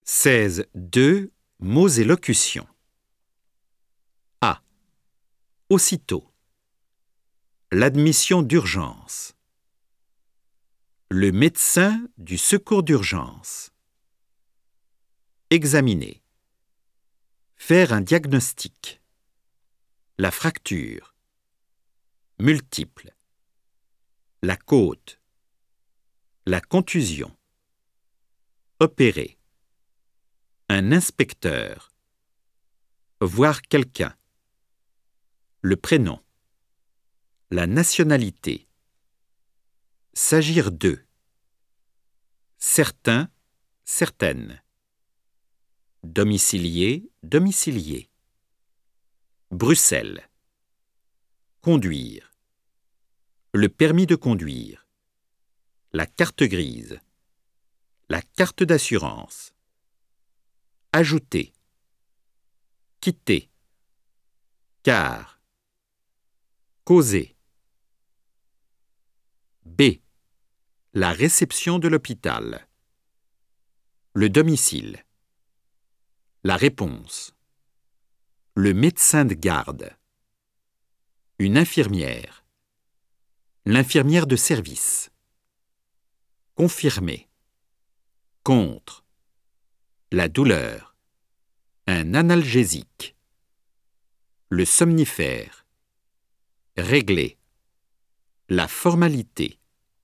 16.2 Mots et locutions. A. Aussitôt. L'admission d'urgence. Le médecin du secours d'urgence. Examiner. Faire un diagnostic. La fracture. Multiple. La côte. La contusion. Opérer. Un inspecteur. Voir quelqu'un. Le prénom. La nationalité. S'agir d'eux. Certains, certaines. Domicilié, domicilié. Bruxelles. Conduire. Le permis de conduire. La carte grise. La carte d'assurance. Ajouter. Quitter. Car. Causer. B. La réception de l'hôpital. Le domicile. La réponse. Le médecin de garde. Une infirmière. L'infirmière de service. Confirmer. Contre. La douleur. Un analgésique. Le somnifère. Régler. La formalité.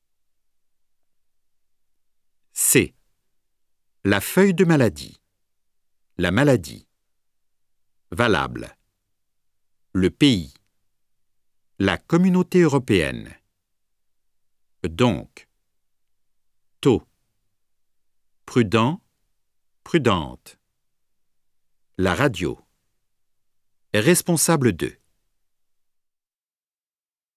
C. La feuille de maladie. La maladie. Valable. Le pays. La communauté européenne. Donc. Taux. Prudent. Prudente. La radio. Responsable de.